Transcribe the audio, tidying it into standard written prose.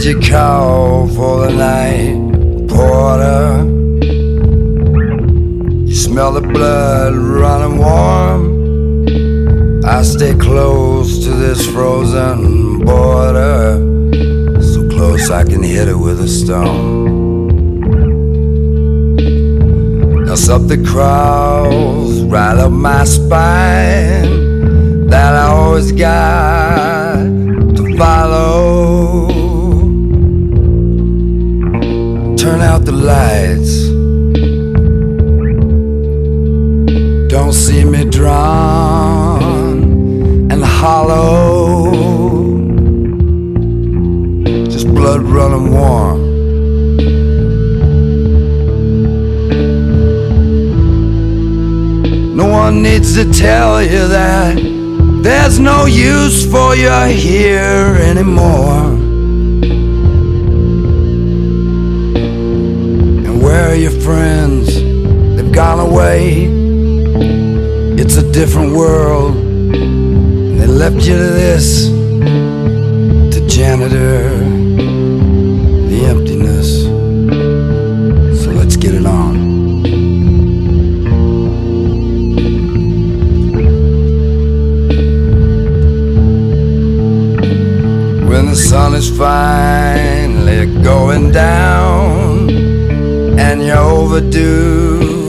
you call for the night porter? You smell the blood running warm. I stay close to this frozen border, so close I can hit it with a stone. Now something crawls right up my spine that I always got to follow. Turn out the lights, don't see me drawn and hollow, just blood running warm. No one needs to tell you that there's no use for you here anymore. And where are your friends? They've gone away. It's a different world, and they left you to this, to janitor, the emptiness. So let's get it on. When the sun is finally going down and you're overdue